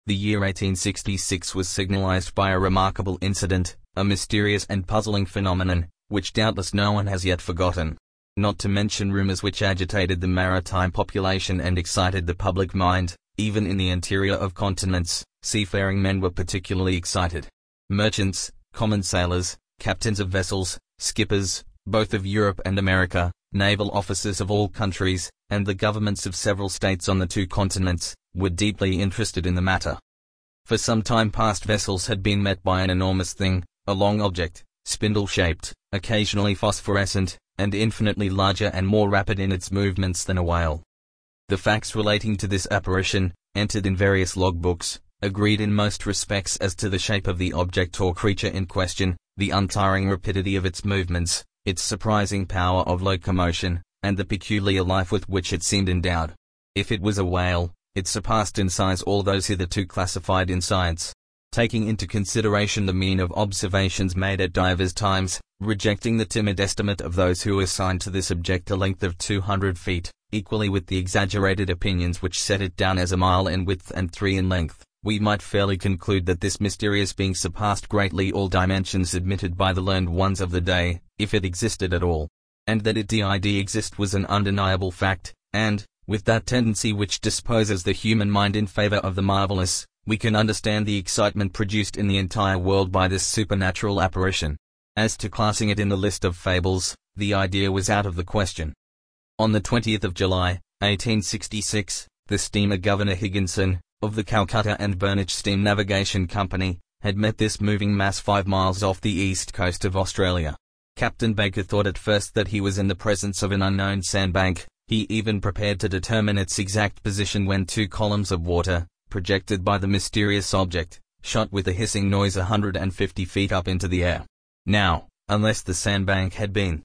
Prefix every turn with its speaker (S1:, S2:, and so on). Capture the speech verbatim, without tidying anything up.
S1: The year eighteen sixty-six was signalized by a remarkable incident, a mysterious and puzzling phenomenon, which doubtless no one has yet forgotten. Not to mention rumors which agitated the maritime population and excited the public mind. Even in the interior of continents, seafaring men were particularly excited. Merchants, common sailors, captains of vessels, skippers, both of Europe and America, naval officers of all countries, and the governments of several states on the two continents, were deeply interested in the matter. For some time past vessels had been met by an enormous thing, a long object, spindle-shaped, occasionally phosphorescent, and infinitely larger and more rapid in its movements than a whale. The facts relating to this apparition, entered in various logbooks, agreed in most respects as to the shape of the object or creature in question, the untiring rapidity of its movements, its surprising power of locomotion, and the peculiar life with which it seemed endowed. If it was a whale, it surpassed in size all those hitherto classified in science. Taking into consideration the mean of observations made at divers times, rejecting the timid estimate of those who assigned to this object a length of two hundred feet, equally with the exaggerated opinions which set it down as a mile in width and three in length, we might fairly conclude that this mysterious being surpassed greatly all dimensions admitted by the learned ones of the day, if it existed at all. And that it did exist was an undeniable fact, and, with that tendency which disposes the human mind in favor of the marvelous, we can understand the excitement produced in the entire world by this supernatural apparition. As to classing it in the list of fables, the idea was out of the question. On the twentieth of July, eighteen sixty-six, the steamer Governor Higginson, of the Calcutta and Burnage Steam Navigation Company, had met this moving mass five miles off the east coast of Australia. Captain Baker thought at first that he was in the presence of an unknown sandbank. He even prepared to determine its exact position when two columns of water, projected by the mysterious object, shot with a hissing noise a hundred and fifty feet up into the air. Now, unless the sandbank had been,